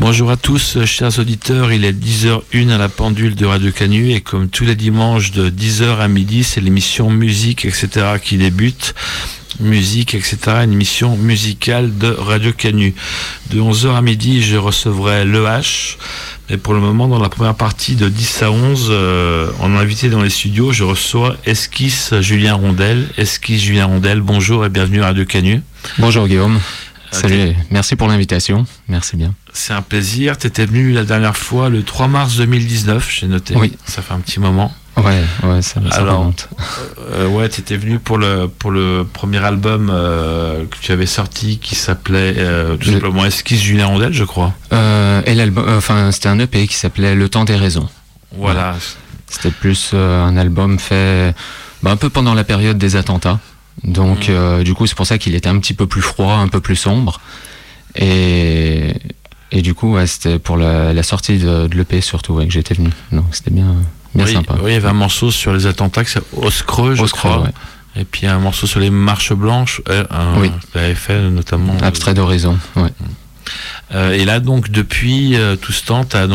Bonjour à tous, chers auditeurs, il est 10h01 à la pendule de Radio Canu et comme tous les dimanches de 10h à midi, c'est l'émission Musique, etc. qui débute. Musique, etc. Une émission musicale de Radio Canu. De 11h à midi, je recevrai Le H. Et pour le moment, dans la première partie de 10 à 11, en invité dans les studios, je reçois Esquisse Julien Rondel. Esquisse Julien Rondel, bonjour et bienvenue à Radio Canu. Bonjour Guillaume. Salut, merci pour l'invitation. Merci bien. C'est un plaisir. Tu étais venu la dernière fois le 3 mars 2019, j'ai noté. Oui. Ça fait un petit moment. Ouais, ça remonte. Ouais, tu étais venu pour le premier album que tu avais sorti qui s'appelait tout simplement Esquisse Julien Rondel, je crois. Et l'album, c'était un EP qui s'appelait Le Temps des Raisons. Voilà. C'était plus un album fait un peu pendant la période des attentats. Donc du coup c'est pour ça qu'il était un petit peu plus froid, un peu plus sombre. Et du coup c'était pour la sortie de l'EP surtout que j'étais venu. Donc c'était bien sympa. Oui, il y avait un morceau sur les attentats, c'est Os Creux, je crois. Ouais. Et puis un morceau sur les marches blanches, oui. Tu l'avais fait notamment. Abstrait d'horizon, ouais. Et là donc depuis tout ce temps, t'as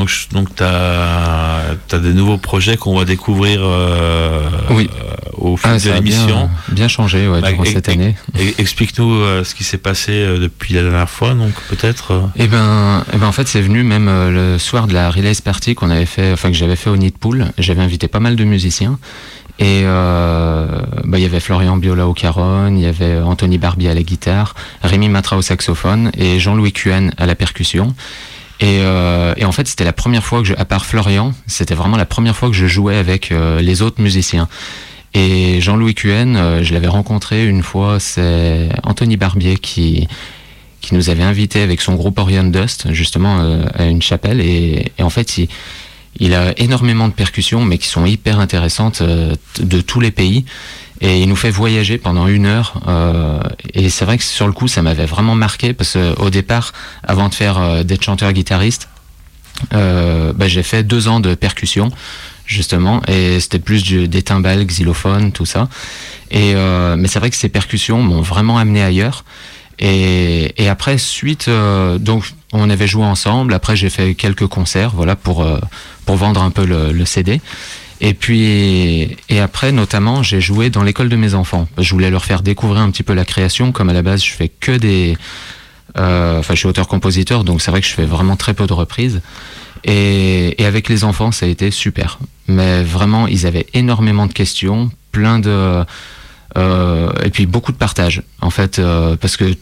des nouveaux projets qu'on va découvrir oui. Au fil de l'émission. Bien changé durant cette année. Explique-nous ce qui s'est passé depuis la dernière fois, donc peut-être. Eh ben en fait c'est venu même le soir de la release party que j'avais fait au Nid Pool. J'avais invité pas mal de musiciens. Et il y avait Florian Biola au caron, il y avait Anthony Barbier à la guitare, Rémi Matra au saxophone et Jean-Louis Cuen à la percussion. Et en fait, c'était la première fois à part Florian, c'était vraiment la première fois que je jouais avec les autres musiciens. Et Jean-Louis Cuen, je l'avais rencontré une fois, c'est Anthony Barbier qui nous avait invités avec son groupe Orion Dust, justement, à une chapelle. Et en fait, il a énormément de percussions, mais qui sont hyper intéressantes de tous les pays. Et il nous fait voyager pendant 1 heure. Et c'est vrai que sur le coup, ça m'avait vraiment marqué, parce qu'au départ, avant d'être chanteur-guitariste, j'ai fait 2 ans de percussion, justement. Et c'était plus des timbales, xylophones, tout ça. Mais c'est vrai que ces percussions m'ont vraiment amené ailleurs. Et après, donc on avait joué ensemble. Après, j'ai fait quelques concerts, pour vendre un peu le CD. Et après, notamment, j'ai joué dans l'école de mes enfants. Je voulais leur faire découvrir un petit peu la création, comme à la base, je fais que je suis auteur-compositeur, donc c'est vrai que je fais vraiment très peu de reprises. Et avec les enfants, ça a été super. Mais vraiment, ils avaient énormément de questions, et puis beaucoup de partage, en fait, parce que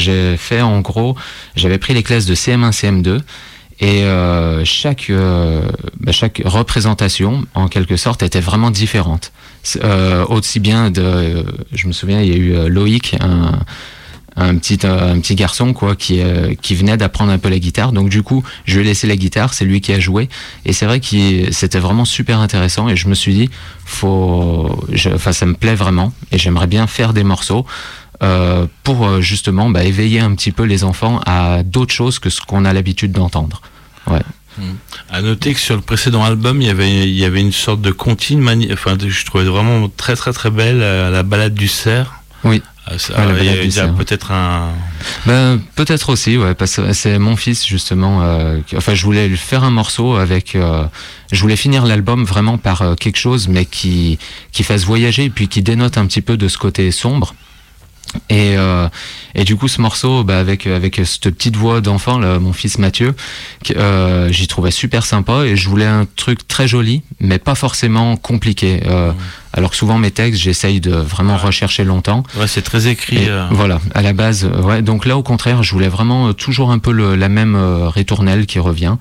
j'avais pris les classes de CM1, CM2, et chaque représentation, en quelque sorte, était vraiment différente. Aussi bien je me souviens, il y a eu Loïc, un petit garçon qui venait d'apprendre un peu la guitare, donc du coup je lui ai laissé la guitare, c'est lui qui a joué, et c'est vrai que c'était vraiment super intéressant, et je me suis dit ça me plaît vraiment, et j'aimerais bien faire des morceaux pour justement éveiller un petit peu les enfants à d'autres choses que ce qu'on a l'habitude d'entendre. Ouais. À noter que sur le précédent album, il y avait une sorte de comptine, je trouvais vraiment très très très belle, la balade du cerf. Oui. Il y a peut-être un... peut-être aussi, ouais, parce que c'est mon fils justement. Je voulais lui faire un morceau je voulais finir l'album vraiment par quelque chose, mais qui fasse voyager et puis qui dénote un petit peu de ce côté sombre. Et du coup, ce morceau, avec cette petite voix d'enfant, là, mon fils Mathieu, j'y trouvais super sympa, et je voulais un truc très joli, mais pas forcément compliqué. Alors que souvent mes textes, j'essaye de vraiment rechercher longtemps. Ouais, c'est très écrit. Voilà, à la base. Ouais. Donc là, au contraire, je voulais vraiment toujours un peu la même ritournelle qui revient.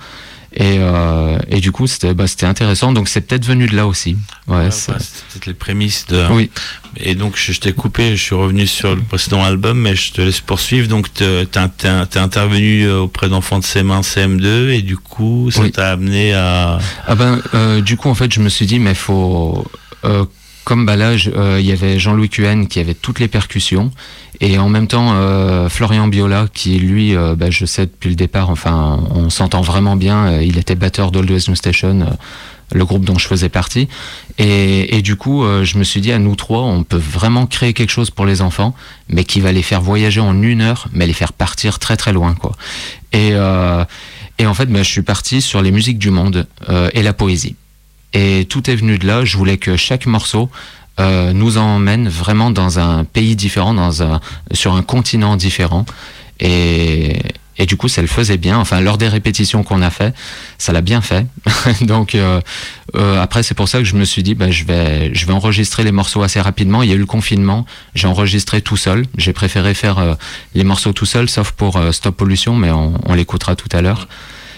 Et du coup, c'était intéressant. Donc c'est peut-être venu de là aussi. Ouais, c'est peut-être les prémices de. Oui. Et donc je t'ai coupé, je suis revenu sur le précédent album, mais je te laisse poursuivre. Donc t'es intervenu auprès d'enfants de CM1, CM2, et du coup ça t'a amené à. Du coup en fait je me suis dit mais faut comme là il y avait Jean-Louis Cuen qui avait toutes les percussions, et en même temps Florian Biola qui lui je sais depuis le départ, enfin on s'entend vraiment bien, il était batteur d'Always New Station, le groupe dont je faisais partie, et du coup je me suis dit à nous trois on peut vraiment créer quelque chose pour les enfants, mais qui va les faire voyager en 1 heure, mais les faire partir très très loin quoi. Et en fait, je suis parti sur les musiques du monde et la poésie. Et tout est venu de là. Je voulais que chaque morceau nous emmène vraiment dans un pays différent, sur un continent différent. Et du coup, ça le faisait bien. Enfin, lors des répétitions qu'on a fait, ça l'a bien fait. Donc, après, c'est pour ça que je me suis dit, je vais enregistrer les morceaux assez rapidement. Il y a eu le confinement, j'ai enregistré tout seul. J'ai préféré faire les morceaux tout seul, sauf pour Stop Pollution, mais on l'écoutera tout à l'heure.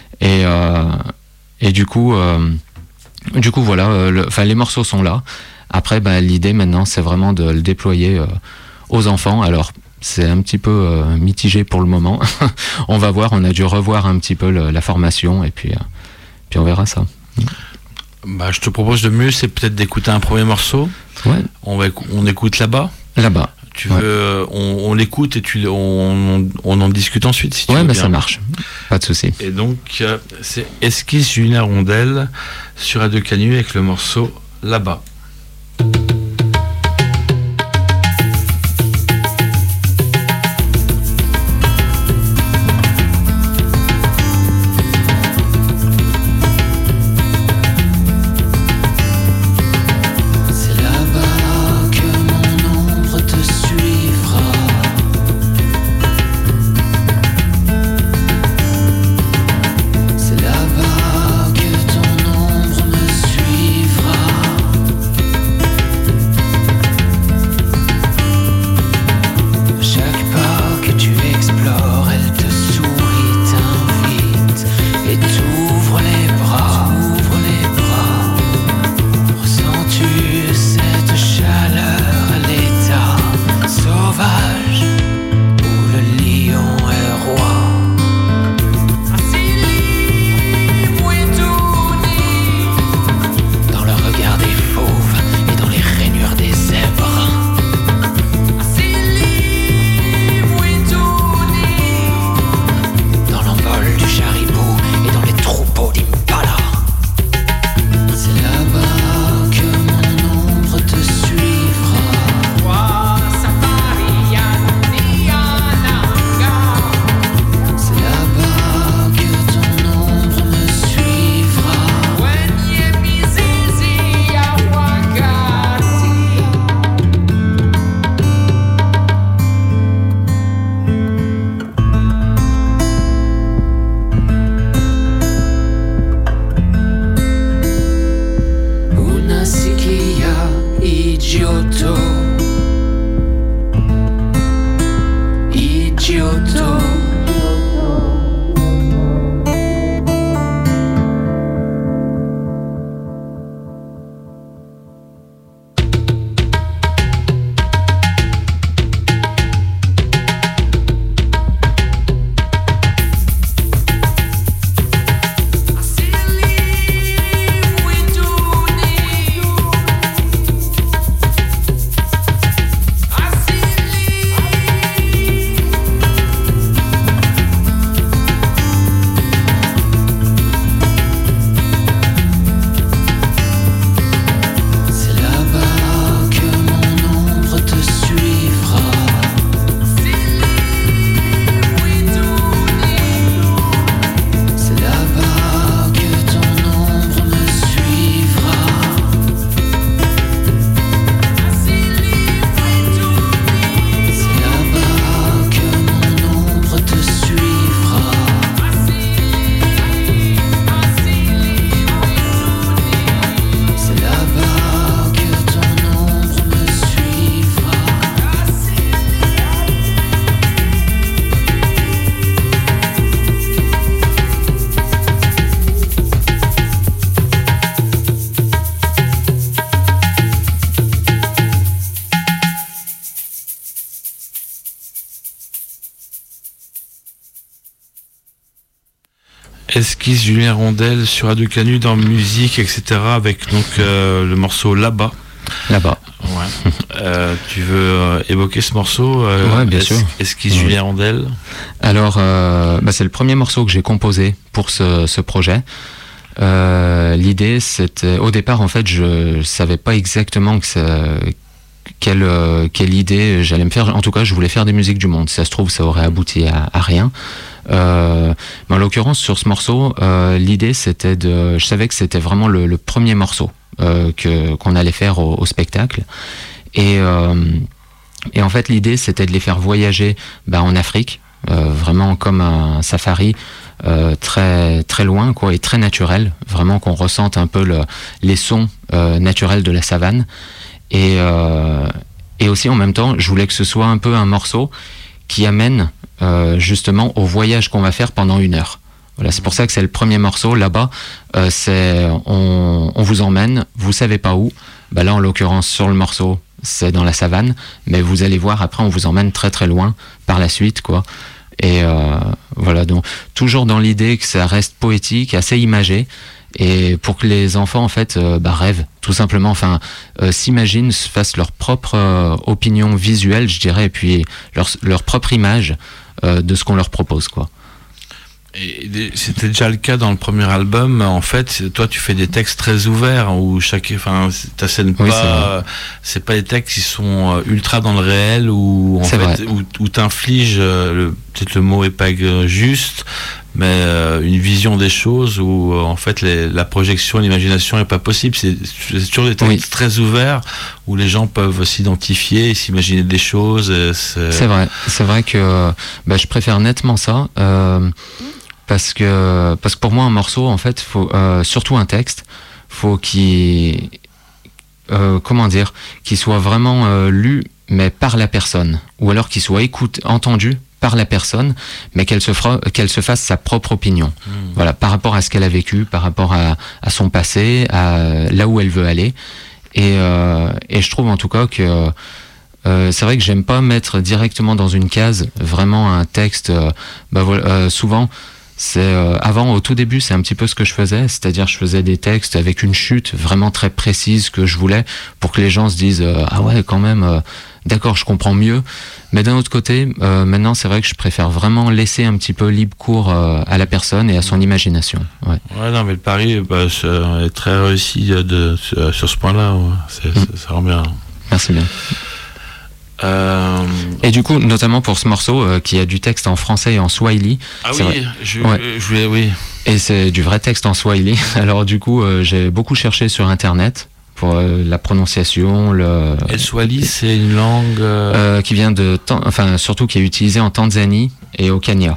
Et du coup, voilà. Les morceaux sont là. Après, l'idée maintenant, c'est vraiment de le déployer aux enfants. Alors, c'est un petit peu mitigé pour le moment. On va voir, on a dû revoir un petit peu la formation et puis on verra ça. Je te propose de mieux, c'est peut-être d'écouter un premier morceau. Ouais. On écoute là-bas. Là-bas. Tu veux, on l'écoute et on en discute ensuite si tu veux bien. Ça marche. Pas de souci. Et donc, c'est Esquisse d'une hirondelle sur Radio Canu avec le morceau Là-bas. Esquisse d'une hirondelle sur Radio Canu dans musique, etc. avec donc le morceau Là-bas. Là-bas. Ouais. Tu veux évoquer ce morceau Ouais, bien sûr. Esquisse d'une hirondelle. Alors, c'est le premier morceau que j'ai composé pour ce projet. L'idée, c'était... Au départ, en fait, je savais pas exactement quelle idée j'allais me faire. En tout cas, je voulais faire des musiques du monde. Si ça se trouve, ça aurait abouti à rien. Mais en l'occurrence, sur ce morceau, l'idée c'était je savais que c'était vraiment le premier morceau qu'on allait faire au spectacle. Et en fait, l'idée c'était de les faire voyager en Afrique, vraiment comme un safari. Très très loin quoi, et très naturel, vraiment qu'on ressente un peu les sons naturels de la savane, et aussi en même temps je voulais que ce soit un peu un morceau qui amène justement au voyage qu'on va faire pendant 1 heure. Voilà, c'est pour ça que c'est le premier morceau. Là-bas, on vous emmène, vous savez pas où. Là en l'occurrence sur le morceau c'est dans la savane, mais vous allez voir après on vous emmène très très loin par la suite quoi. Et voilà, donc toujours dans l'idée que ça reste poétique, assez imagé, et pour que les enfants en fait rêvent tout simplement, enfin s'imaginent, fassent leur propre opinion visuelle, je dirais, et puis leur propre image de ce qu'on leur propose quoi. Et c'était déjà le cas dans le premier album. En fait, toi, tu fais des textes très ouverts où ta scène c'est pas des textes qui sont ultra dans le réel, où t'infliges, peut-être le mot est pas juste, mais une vision des choses où en fait la projection, l'imagination est pas possible. C'est toujours des textes très ouverts où les gens peuvent s'identifier et s'imaginer des choses. C'est vrai que je préfère nettement ça. Parce que pour moi un morceau en fait faut surtout un texte, faut qu'il soit vraiment lu mais par la personne, ou alors qu'il soit entendu par la personne, mais qu'elle se fasse sa propre opinion. Voilà, par rapport à ce qu'elle a vécu, par rapport à son passé, à là où elle veut aller, et je trouve en tout cas que c'est vrai que j'aime pas mettre directement dans une case vraiment un texte. Souvent avant, au tout début, c'est un petit peu ce que je faisais, c'est-à-dire je faisais des textes avec une chute vraiment très précise que je voulais pour que les gens se disent ah ouais quand même, d'accord, je comprends mieux. Mais d'un autre côté, maintenant c'est vrai que je préfère vraiment laisser un petit peu libre cours à la personne et à son imagination. Ouais, non mais le pari est très réussi sur ce point-là. Ouais. Ça rend bien. Merci bien. Et du coup, notamment pour ce morceau qui a du texte en français et en swahili. Ah oui, je voulais, oui. Et c'est du vrai texte en swahili. Alors du coup, j'ai beaucoup cherché sur internet pour la prononciation. Et le swahili, c'est une langue qui vient surtout qui est utilisée en Tanzanie et au Kenya.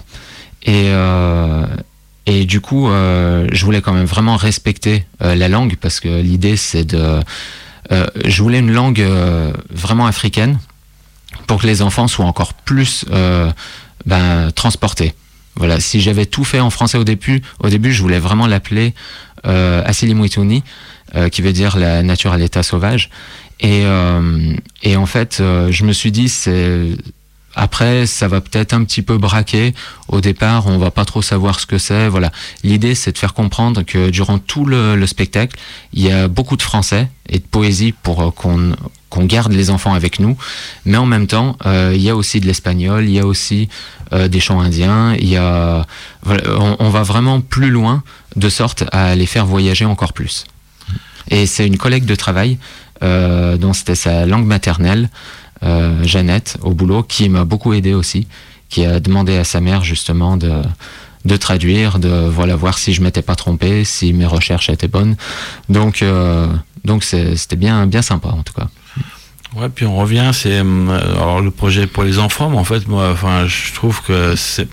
Et du coup, je voulais quand même vraiment respecter la langue, parce que l'idée c'est je voulais une langue vraiment africaine, pour que les enfants soient encore plus transportés. Voilà, si j'avais tout fait en français au début, je voulais vraiment l'appeler Asili Mwituni, qui veut dire la nature à l'état sauvage. Et en fait, je me suis dit, après, ça va peut-être un petit peu braquer. Au départ, on va pas trop savoir ce que c'est. Voilà. L'idée, c'est de faire comprendre que durant tout le spectacle, il y a beaucoup de français et de poésie pour qu'on garde les enfants avec nous. Mais en même temps, il y a aussi de l'espagnol, il y a aussi des chants indiens. On va vraiment plus loin, de sorte à les faire voyager encore plus. Et c'est une collègue de travail dont c'était sa langue maternelle, Jeannette, au boulot, qui m'a beaucoup aidé aussi, qui a demandé à sa mère justement de traduire, de voir si je m'étais pas trompé, si mes recherches étaient bonnes. Donc c'était bien sympa en tout cas. Ouais, puis on revient, alors le projet pour les enfants, mais en fait moi, je trouve que c'est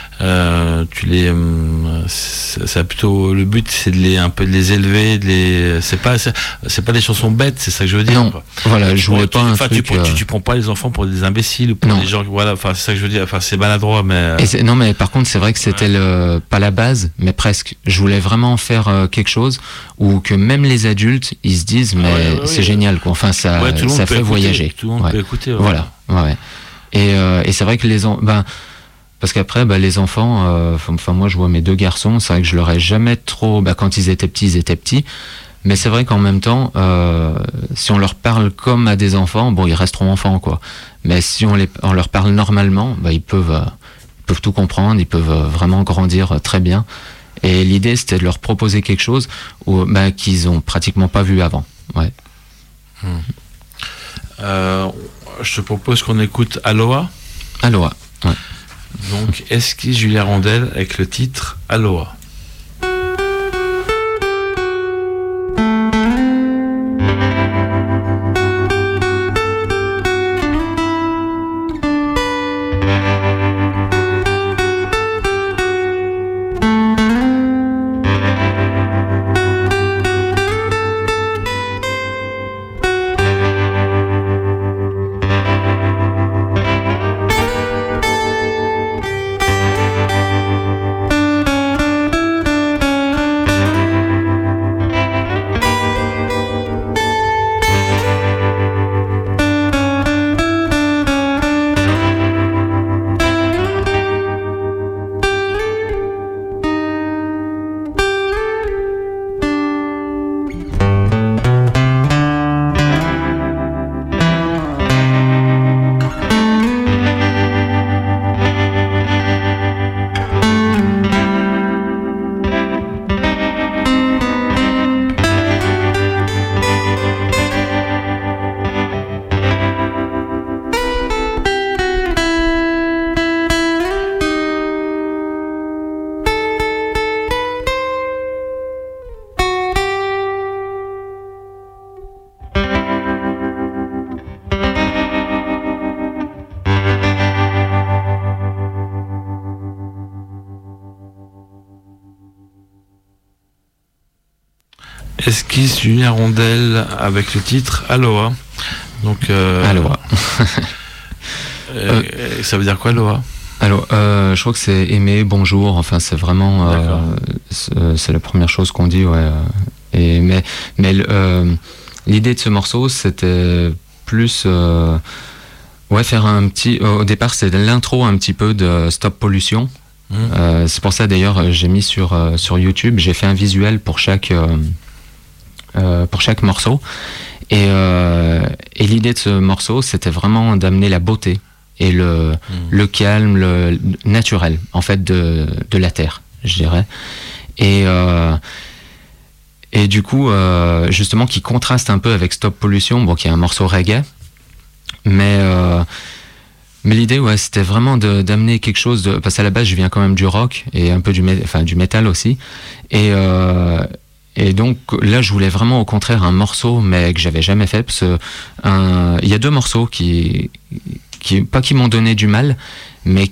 ça plutôt, le but c'est un peu de les élever, c'est pas des chansons bêtes, c'est ça que je veux dire. Non, voilà, je voulais pas tu prends pas les enfants pour des imbéciles ou pour des gens, voilà, c'est ça que je veux dire, c'est maladroit, mais non, mais par contre c'est vrai que c'était pas la base, mais presque. Je voulais vraiment faire quelque chose où que même les adultes ils se disent mais c'est génial quoi. Enfin ça fait voyager. Tout le monde peut écouter. Voilà. Ouais. Et c'est vrai que parce qu'après, les enfants, moi je vois mes 2 garçons, c'est vrai que je leur ai jamais trop, quand ils étaient petits, mais c'est vrai qu'en même temps, si on leur parle comme à des enfants, ils resteront enfants quoi. Mais si on leur parle normalement, ils peuvent tout comprendre, ils peuvent vraiment grandir très bien. Et l'idée c'était de leur proposer quelque chose qu'ils ont pratiquement pas vu avant. Ouais. Je te propose qu'on écoute Aloha. Aloha. Ouais. Donc, Esquisse Julien Rondel avec le titre Aloha. Esquisse Julien Rondel avec le titre Aloha. Donc Aloha. Ça veut dire quoi Aloha? Alors, je crois que c'est aimer, bonjour. Enfin, c'est vraiment c'est la première chose qu'on dit, ouais. Mais l'idée de ce morceau, c'était plus faire un petit. Au départ, c'est l'intro un petit peu de Stop Pollution. C'est pour ça d'ailleurs, j'ai mis sur YouTube, j'ai fait un visuel pour chaque morceau. Et l'idée de ce morceau, c'était vraiment d'amener la beauté et le calme, le naturel, en fait, de la terre, je dirais. Et du coup, justement, qui contraste un peu avec Stop Pollution, bon, qui est un morceau reggae, mais l'idée, ouais, c'était vraiment d'amener quelque chose de... Parce qu'à la base, je viens quand même du rock et un peu du métal aussi. Et donc là, je voulais vraiment au contraire un morceau, mais que j'avais jamais fait, parce que il y a deux morceaux qui pas qui m'ont donné du mal, mais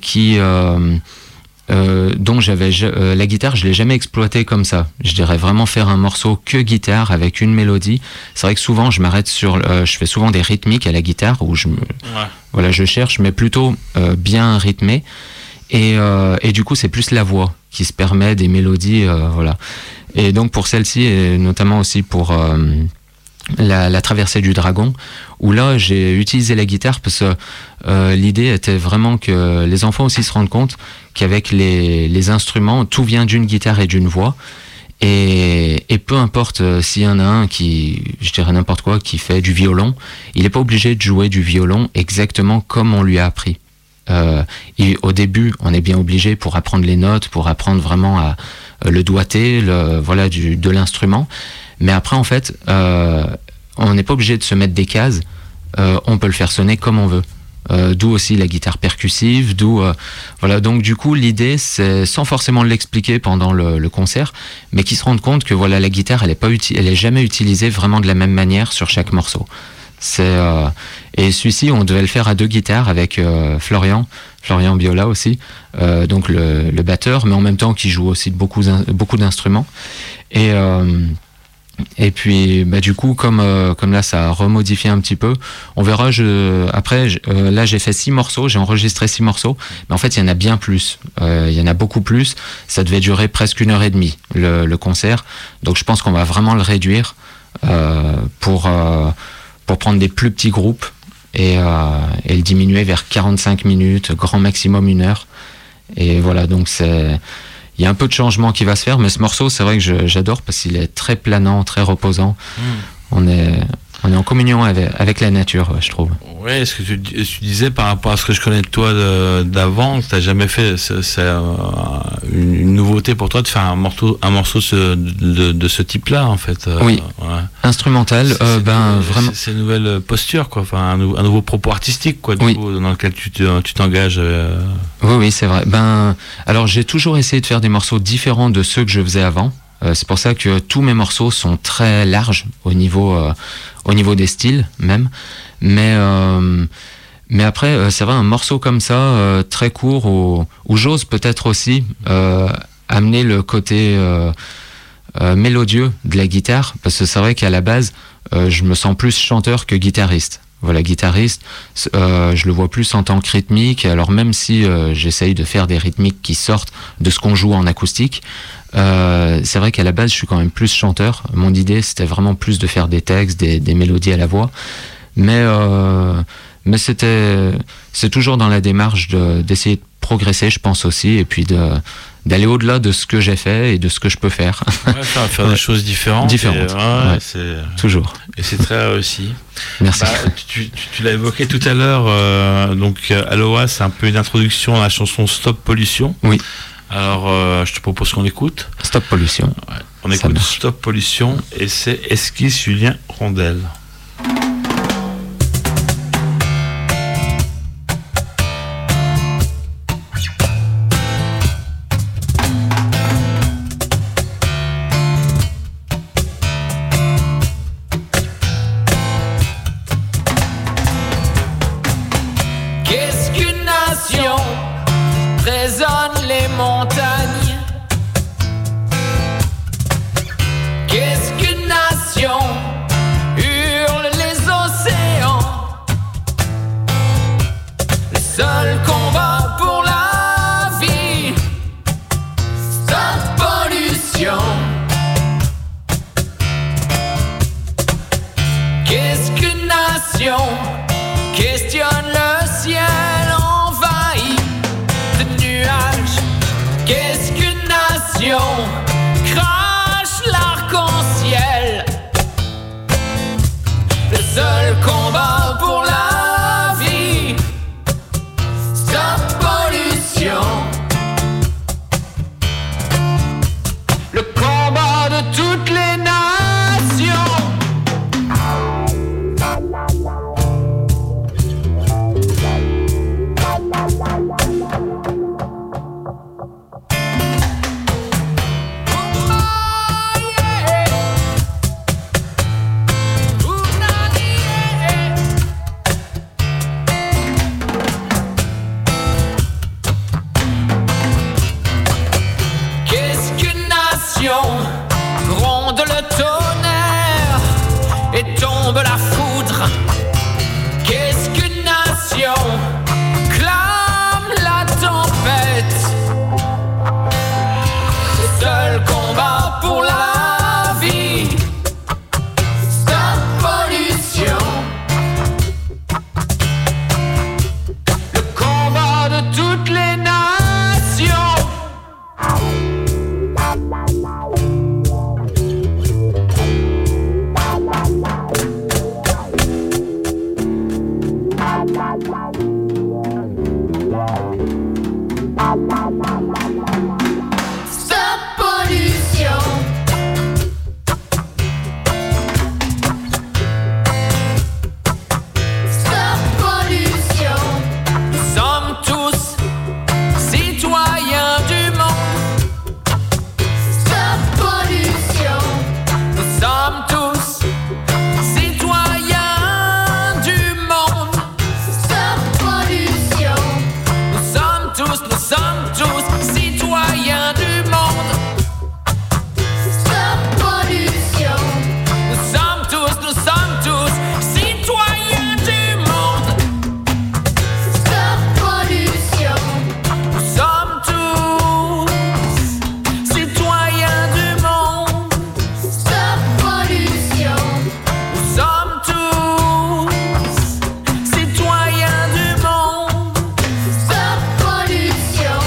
dont la guitare, je l'ai jamais exploité comme ça. Je dirais vraiment faire un morceau que guitare avec une mélodie. C'est vrai que souvent je m'arrête je fais souvent des rythmiques à la guitare où je cherche, mais plutôt bien rythmé. Et du coup, c'est plus la voix qui se permet des mélodies, voilà. Et donc pour celle-ci, et notamment aussi pour la traversée du dragon, où là j'ai utilisé la guitare parce que l'idée était vraiment que les enfants aussi se rendent compte qu'avec les instruments, tout vient d'une guitare et d'une voix. Et peu importe s'il y en a un qui, je dirais n'importe quoi, qui fait du violon, il n'est pas obligé de jouer du violon exactement comme on lui a appris. Au début, on est bien obligé pour apprendre les notes, pour apprendre vraiment le doigté, de l'instrument. Mais après, en fait, on n'est pas obligé de se mettre des cases. On peut le faire sonner comme on veut. D'où aussi la guitare percussive, voilà. Donc du coup, l'idée, c'est sans forcément l'expliquer pendant le concert, mais qu'ils se rendent compte que voilà, la guitare, elle est jamais utilisée vraiment de la même manière sur chaque morceau. Et celui-ci, on devait le faire à deux guitares avec Florian Biola aussi, donc le batteur, mais en même temps qui joue aussi beaucoup d'instruments. Et puis du coup, comme là ça a remodifié un petit peu, on verra. Là j'ai fait 6 morceaux, j'ai enregistré 6 morceaux, mais en fait il y en a bien plus, il y en a beaucoup plus. Ça devait durer presque 1h30 le concert, donc je pense qu'on va vraiment le réduire pour prendre des plus petits groupes et le diminuer vers 45 minutes, grand maximum 1 heure. Et voilà, donc il y a un peu de changement qui va se faire, mais ce morceau, c'est vrai que j'adore parce qu'il est très planant, très reposant. On est en communion avec la nature, je trouve. Ouais, ce que tu disais par rapport à ce que je connais de toi d'avant, t'as jamais fait, c'est une nouveauté pour toi de faire un morceau de ce type-là, en fait. Oui. Ouais. Instrumental, vraiment. C'est une nouvelle posture, quoi. Enfin, un nouveau propos artistique, quoi. Du coup, dans lequel tu t'engages. Oui, c'est vrai. Alors j'ai toujours essayé de faire des morceaux différents de ceux que je faisais avant. C'est pour ça que tous mes morceaux sont très larges au niveau des styles même. Mais après, c'est vrai, un morceau comme ça, très court, où j'ose peut-être aussi amener le côté mélodieux de la guitare, parce que c'est vrai qu'à la base, je me sens plus chanteur que guitariste. Voilà, guitariste, je le vois plus en tant que rythmique, alors même si j'essaye de faire des rythmiques qui sortent de ce qu'on joue en acoustique, c'est vrai qu'à la base, je suis quand même plus chanteur. Mon idée, c'était vraiment plus de faire des textes, des mélodies à la voix. Mais c'est toujours dans la démarche d'essayer de progresser, je pense aussi, et puis d'aller au-delà de ce que j'ai fait et de ce que je peux faire. Ouais, faire des choses différentes. C'est toujours. Et c'est très réussi. Merci. Tu l'as évoqué tout à l'heure, donc Aloha, c'est un peu une introduction à la chanson Stop Pollution. Oui. Alors, je te propose qu'on écoute. Stop Pollution. Ouais, on écoute Stop Pollution, et c'est Esquisse Julien Rondel. Résonnent les montagnes. Qu'est-ce qu'une nation? Hurlent les océans. Le seul combat pour la vie, stop pollution. Qu'est-ce qu'une nation? Questionne le ciel. Qu'est-ce qu'une nation? Crache l'arc-en-ciel. Le seul combat pour la vie, stop pollution. Le combat de toutes les nations. Gronde le tonnerre et tombe la foudre. Qu'est-ce qu'une nation? Clame la tempête. Le seul combat pour la vie, stop pollution. Le combat de toutes les nations. Stop pollution. Stop pollution. Nous sommes tous citoyens du monde. Stop pollution. Nous sommes tous citoyens du monde. Stop pollution. Nous sommes tous citoyens du monde. Stop pollution. Nous sommes tous citoyens du monde. Stop pollution. Nous sommes tous citoyens du monde. Stop pollution. Nous sommes tous citoyens du monde. Stop pollution.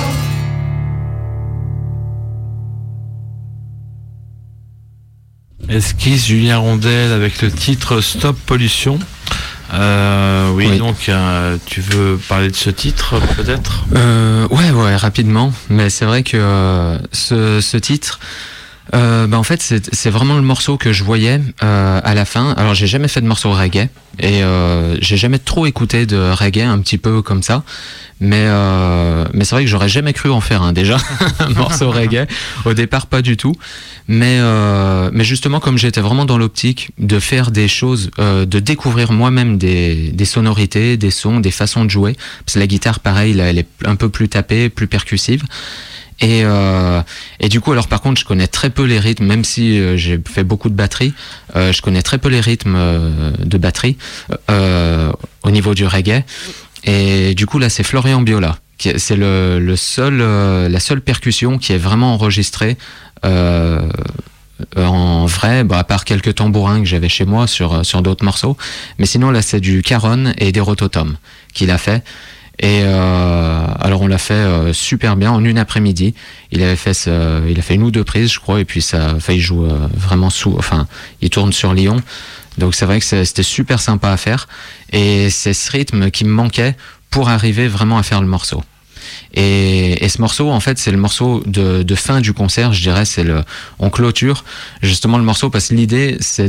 Esquisse Julien Rondel avec le titre Stop Pollution. Oui, Oui. donc tu veux parler de ce titre peut-être? Ouais, rapidement. Mais c'est vrai que ce titre, en fait, c'est vraiment le morceau que je voyais à la fin. Alors, j'ai jamais fait de morceau reggae et j'ai jamais trop écouté de reggae, un petit peu comme ça. Mais c'est vrai que j'aurais jamais cru en faire un déjà un morceau reggae. Au départ, pas du tout. Mais justement, comme j'étais vraiment dans l'optique de faire des choses, de découvrir moi-même des sonorités, des sons, des façons de jouer. Parce que la guitare, pareil, là, elle est un peu plus tapée, plus percussive. Et du coup, alors par contre, je connais très peu les rythmes, même si j'ai fait beaucoup de batterie, je connais très peu les rythmes de batterie au niveau du reggae. Et du coup, là, c'est Florian Biola. C'est la seule percussion qui est vraiment enregistrée en vrai, à part quelques tambourins que j'avais chez moi sur d'autres morceaux. Mais sinon, là, c'est du Caron et des Rototom qu'il a fait. Et alors on l'a fait super bien en une après-midi. Il a fait une ou deux prises, je crois, et puis il joue vraiment il tourne sur Lyon. Donc c'est vrai que c'était super sympa à faire. Et c'est ce rythme qui me manquait pour arriver vraiment à faire le morceau. Et ce morceau, en fait, c'est le morceau de fin du concert, je dirais. On clôture justement le morceau parce que l'idée, c'est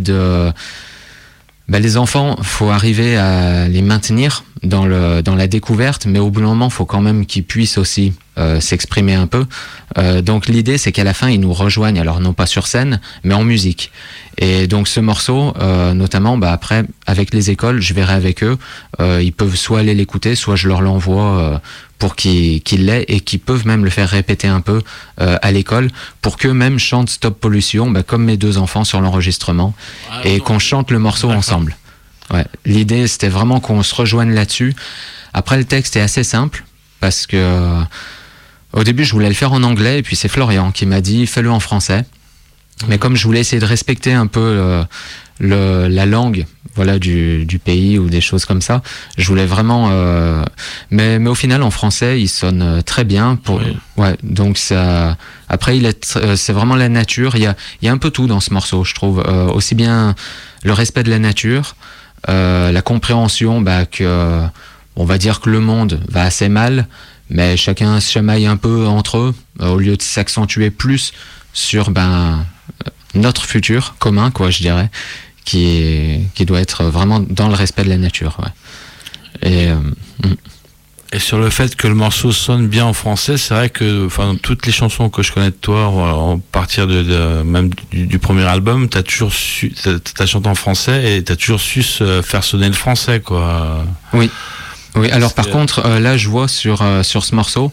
les enfants, faut arriver à les maintenir dans la découverte, mais au bout d'un moment, faut quand même qu'ils puissent aussi s'exprimer un peu. Donc l'idée, c'est qu'à la fin, ils nous rejoignent, alors non pas sur scène, mais en musique. Et donc ce morceau, notamment, après, avec les écoles, je verrai avec eux. Ils peuvent soit aller l'écouter, soit je leur l'envoie pour qu'ils l'aient et qu'ils peuvent même le faire répéter un peu à l'école pour qu'eux-mêmes chantent Stop Pollution, comme mes deux enfants sur l'enregistrement, et qu'on chante le morceau ensemble. Ouais. L'idée, c'était vraiment qu'on se rejoigne là-dessus. Après, le texte est assez simple parce que au début, je voulais le faire en anglais et puis c'est Florian qui m'a dit fais-le en français. Mais comme je voulais essayer de respecter un peu la langue, voilà, du pays ou des choses comme ça, je voulais vraiment. Mais au final, en français, il sonne très bien. Ouais, donc ça. Après, c'est vraiment la nature. Il y a un peu tout dans ce morceau, je trouve. Aussi bien le respect de la nature, la compréhension que, on va dire que le monde va assez mal, mais chacun se chamaille un peu entre eux, au lieu de s'accentuer plus sur notre futur commun, quoi, je dirais, qui doit être vraiment dans le respect de la nature. Ouais. Et sur le fait que le morceau sonne bien en français, c'est vrai que toutes les chansons que je connais de toi, à partir même du premier album, t'as chanté en français et t'as toujours su faire sonner le français, quoi. Oui. Alors par contre, là je vois sur ce morceau,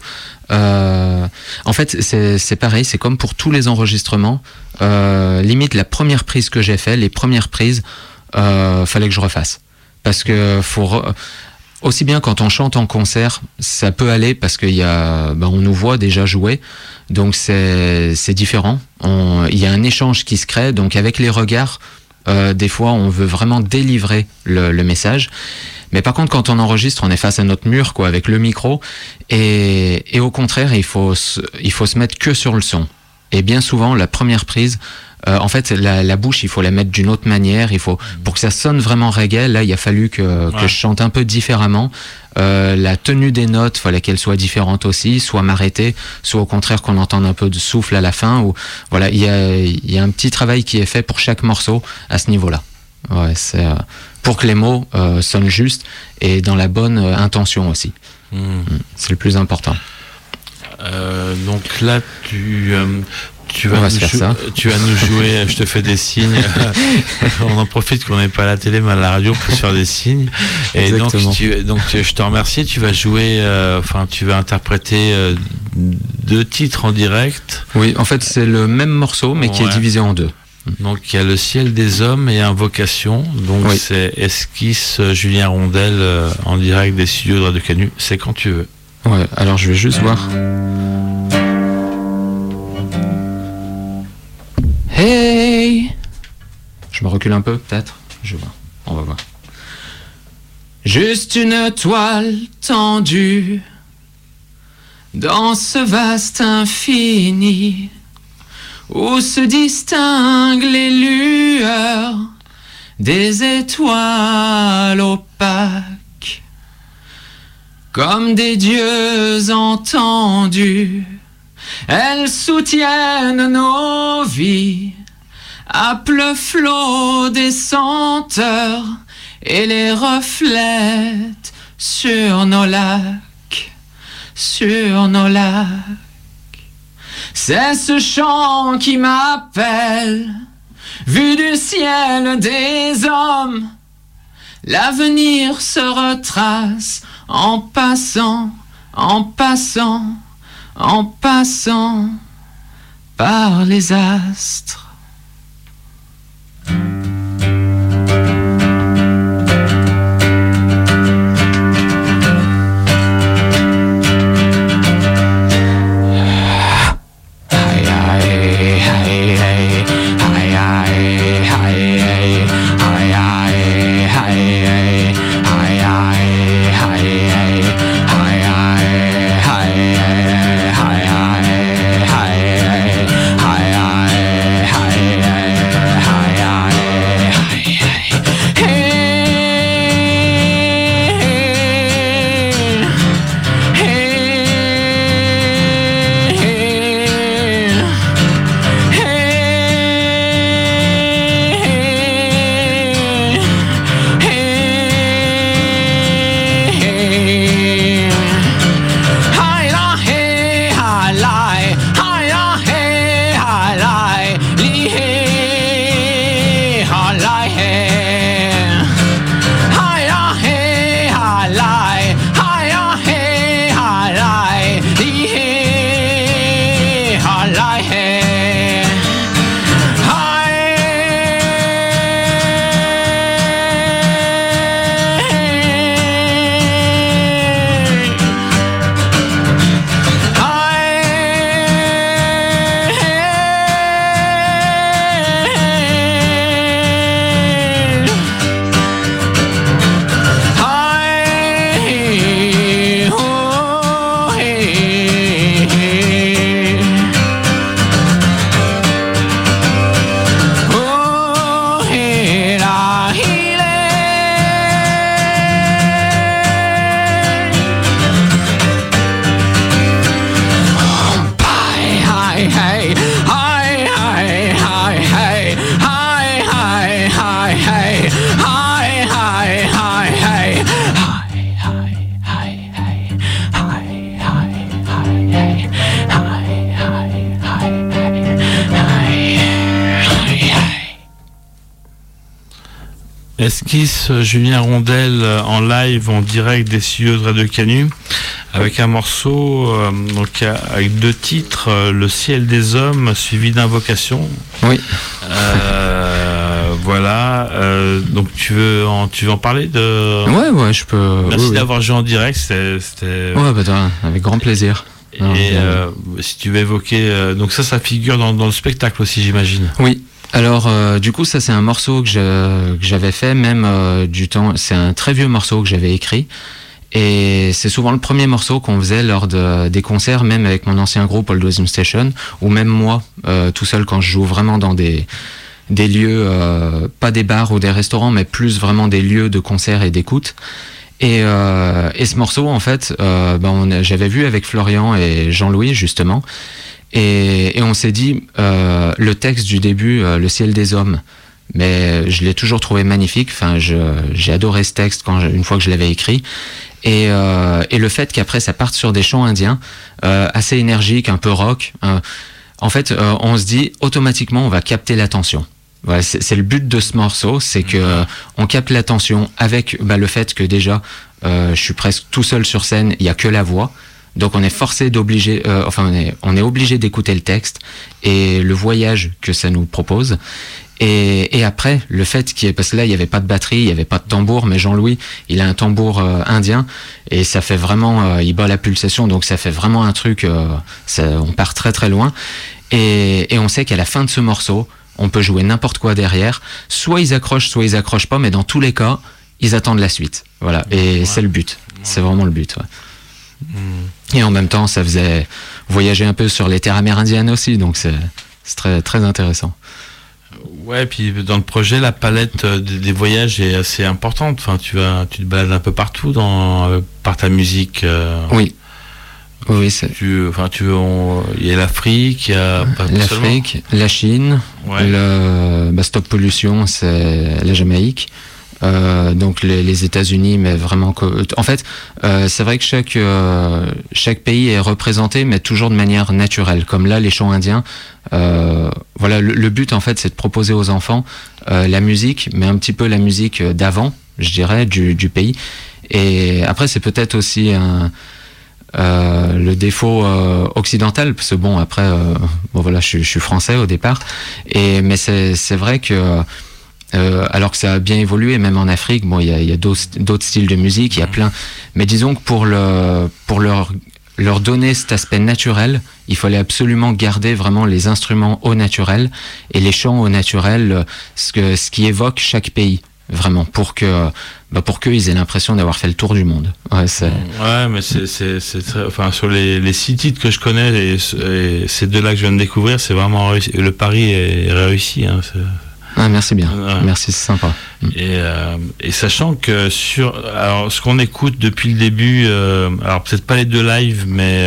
en fait c'est pareil, c'est comme pour tous les enregistrements. Limite la première prise que j'ai fait, les premières prises, fallait que je refasse parce que aussi bien quand on chante en concert, ça peut aller parce qu'il y a, on nous voit déjà jouer, donc c'est différent. Il y a un échange qui se crée, donc avec les regards, des fois on veut vraiment délivrer le message. Mais par contre, quand on enregistre, on est face à notre mur, quoi, avec le micro, et au contraire, il faut se mettre que sur le son. Et bien souvent, la première prise, en fait, la bouche, il faut la mettre d'une autre manière. Pour que ça sonne vraiment reggae, là, il a fallu que je chante un peu différemment. La tenue des notes, fallait qu'elle soit différente aussi, soit m'arrêter, soit au contraire qu'on entende un peu de souffle à la fin. Ou voilà, il y a un petit travail qui est fait pour chaque morceau à ce niveau-là. Ouais, c'est pour que les mots sonnent juste et dans la bonne intention aussi. C'est le plus important. Donc là, tu vas nous jouer, je te fais des signes. On en profite qu'on n'est pas à la télé, mais à la radio pour se faire des signes. Et donc je te remercie. Tu vas jouer, tu vas interpréter 2 titres en direct. Oui, en fait, c'est le même morceau, mais qui est divisé en 2. Donc il y a Le ciel des hommes et Invocation. Donc c'est Esquisse, Julien Rondel en direct des studios de Radio Canu. C'est quand tu veux. Ouais, alors je vais juste voir. Hey, je me recule un peu, peut-être. Je vois. On va voir. Juste une toile tendue dans ce vaste infini où se distinguent les lueurs des étoiles opaques, comme des dieux entendus, elles soutiennent nos vies, appelent flot des senteurs et les reflètent sur nos lacs, sur nos lacs. C'est ce chant qui m'appelle, vu du ciel des hommes. L'avenir se retrace en passant, en passant, en passant par les astres. Esquisse Julien Rondel en live en direct des studios de Radio Canu avec un morceau donc avec 2 titres, Le ciel des hommes suivi d'Invocation. Oui. Voilà. Donc tu veux en parler de. Ouais, je peux. Merci oui. d'avoir joué en direct. C'était. Ouais, avec grand plaisir. Et si tu veux évoquer, donc ça figure dans le spectacle aussi, j'imagine. Oui. Alors, du coup, ça c'est un morceau que j'avais fait, même du temps. C'est un très vieux morceau que j'avais écrit, et c'est souvent le premier morceau qu'on faisait lors des concerts, même avec mon ancien groupe Old Wisdom Station, ou même moi, tout seul quand je joue vraiment dans des lieux, pas des bars ou des restaurants, mais plus vraiment des lieux de concert et d'écoute. Et ce morceau, en fait, j'avais vu avec Florian et Jean-Louis justement. Et on s'est dit, le texte du début, Le ciel des hommes, mais je l'ai toujours trouvé magnifique. Enfin, j'ai adoré ce texte une fois que je l'avais écrit. Et le fait qu'après ça parte sur des chants indiens, assez énergiques, un peu rock. En fait, on se dit automatiquement, on va capter l'attention. Voilà, c'est le but de ce morceau, c'est que on capte l'attention avec le fait que déjà, je suis presque tout seul sur scène, il y a que la voix. Donc on est forcé d'obliger, on est obligé d'écouter le texte et le voyage que ça nous propose. Et après, le fait parce que là il y avait pas de batterie, il y avait pas de tambour, mais Jean-Louis, il a un tambour indien et ça fait vraiment, il bat la pulsation, donc ça fait vraiment un truc, on part très très loin. Et on sait qu'à la fin de ce morceau, on peut jouer n'importe quoi derrière. Soit ils accrochent pas, mais dans tous les cas, ils attendent la suite. Voilà, et c'est le but. C'est vraiment le but. Ouais. Et en même temps, ça faisait voyager un peu sur les terres amérindiennes aussi, donc c'est très, très intéressant. Ouais, puis dans le projet, la palette des voyages est assez importante. Enfin, tu te balades un peu partout par ta musique. Oui. Oui, il y a l'Afrique, il y a l'Afrique, la Chine, Stop Pollution, c'est la Jamaïque. Donc les États-Unis, mais vraiment en fait, c'est vrai que chaque pays est représenté, mais toujours de manière naturelle. Comme là, les chants indiens. Voilà, le but en fait, c'est de proposer aux enfants la musique, mais un petit peu la musique d'avant, je dirais, du pays. Et après, c'est peut-être aussi le défaut occidental, parce que bon, après, voilà, je suis français au départ, mais c'est vrai que alors que ça a bien évolué, même en Afrique, bon, il y a d'autres styles de musique, il y a plein. Mais disons que pour leur donner cet aspect naturel, il fallait absolument garder vraiment les instruments au naturel et les chants au naturel, ce qui évoque chaque pays, vraiment, pour qu'eux ils aient l'impression d'avoir fait le tour du monde. Ouais, mais c'est très, enfin, sur les 6 titres que je connais, et ces 2 là que je viens de découvrir, c'est vraiment réussi. Le pari est réussi, hein, merci bien. Merci, c'est sympa. Et sachant que alors ce qu'on écoute depuis le début, alors peut-être pas les 2 lives, mais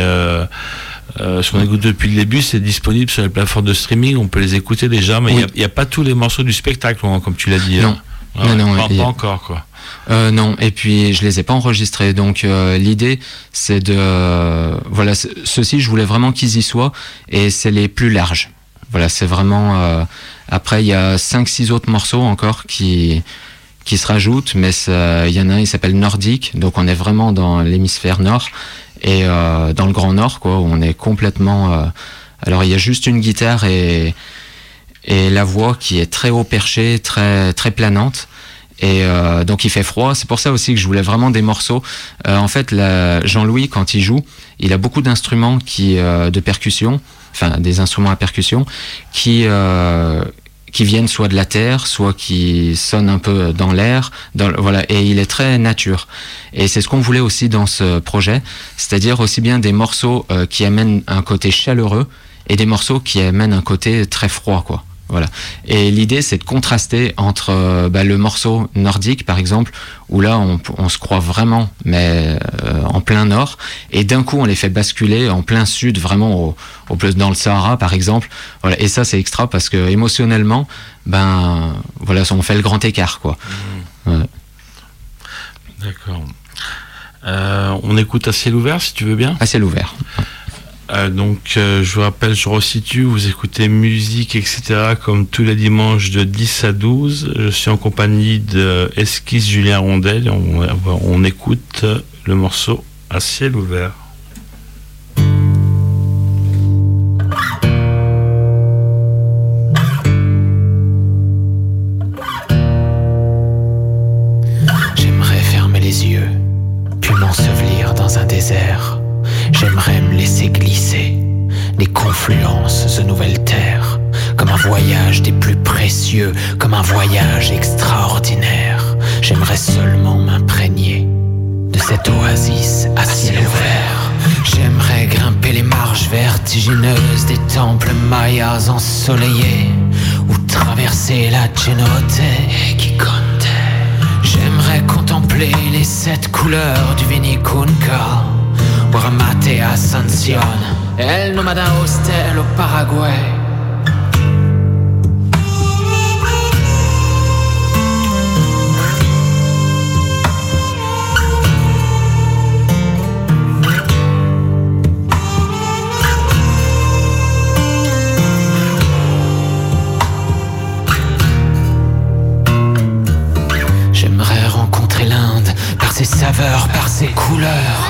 ce qu'on écoute depuis le début, c'est disponible sur les plateformes de streaming. On peut les écouter déjà, mais il y a pas tous les morceaux du spectacle, comme tu l'as dit. Non. Pas encore, quoi. Non, et puis je les ai pas enregistrés, donc l'idée c'est voilà, ceux-ci je voulais vraiment qu'ils y soient, et c'est les plus larges. Voilà, c'est vraiment après il y a 5-6 autres morceaux encore qui se rajoutent, mais il y en a un, il s'appelle Nordique, donc on est vraiment dans l'hémisphère nord, et dans le Grand Nord, quoi, où on est complètement alors il y a juste une guitare et la voix qui est très haut perchée, très très planante. Et donc il fait froid, c'est pour ça aussi que je voulais vraiment des morceaux. En fait, Jean-Louis, quand il joue, il a beaucoup d'instruments de percussion, enfin des instruments à percussion, qui viennent soit de la terre, soit qui sonnent un peu dans l'air, voilà. Et il est très nature. Et c'est ce qu'on voulait aussi dans ce projet, c'est-à-dire aussi bien des morceaux qui amènent un côté chaleureux et des morceaux qui amènent un côté très froid, quoi. Voilà. Et l'idée, c'est de contraster entre le morceau nordique, par exemple, où là, on se croit vraiment, mais en plein nord, et d'un coup, on les fait basculer en plein sud, vraiment dans le Sahara, par exemple. Voilà. Et ça, c'est extra parce que émotionnellement, voilà, on fait le grand écart, quoi. Ouais. D'accord. On écoute à ciel ouvert, si tu veux bien. À ciel ouvert. Donc je vous rappelle, je resitue, vous écoutez musique, etc. comme tous les dimanches de 10 à 12. Je suis en compagnie de Esquisse Julien Rondel. On écoute le morceau à ciel ouvert. J'aimerais fermer les yeux, puis m'ensevelir dans un désert. J'aimerais me laisser glisser des confluences aux nouvelles terres, comme un voyage des plus précieux, comme un voyage extraordinaire. J'aimerais seulement m'imprégner de cette oasis à ciel ouvert. J'aimerais grimper les marches vertigineuses des temples mayas ensoleillés, ou traverser la cenote qui compte. J'aimerais contempler les 7 couleurs du Vinicunca, boire un maté à Asunción, El Nomada Hostel au Paraguay. J'aimerais rencontrer l'Inde par ses saveurs, par ses couleurs,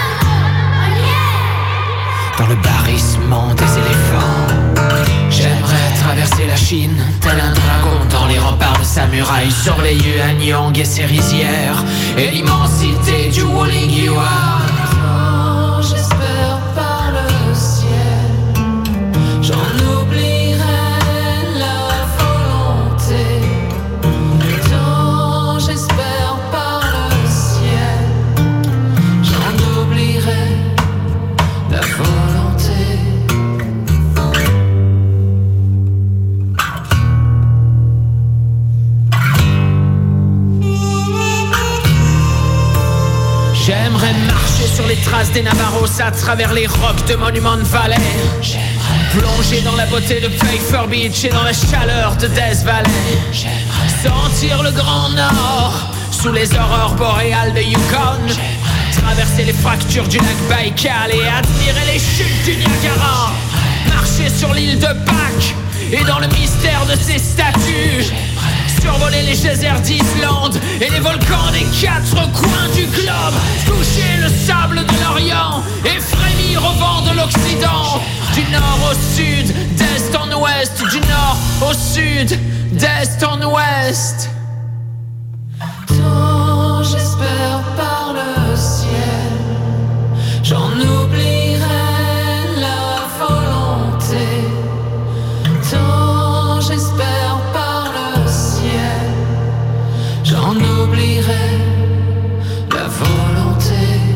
dans le barrissement des éléphants. J'aimerais traverser la Chine, tel un dragon, dans les remparts de samouraï, surveiller Anyang et ses rizières, et l'immensité du Wuling Yuan. J'espère par le ciel, j'en oublierai la volonté. Tant j'espère par le ciel, j'en oublierai la volonté. traces des Navarros à travers les rocs de Monument Valley. Plonger dans la beauté de Pfeiffer Beach et dans la chaleur de Death Valley. Sentir le Grand Nord sous les aurores boréales de Yukon. Traverser les fractures du lac Baïkal et admirer les chutes du Niagara. Marcher sur l'île de Pâques et dans le mystère de ses statues. Survoler les geysers d'Islande et les volcans des quatre coins du globe. Toucher le sable de l'Orient et frémir au vent de l'Occident. Du nord au sud, d'est en ouest. Du nord au sud, d'est en ouest. Tant j'espère par le ciel, j'en oublierai la volonté. Tant j'espère par le ciel, j'en oublierai la volonté.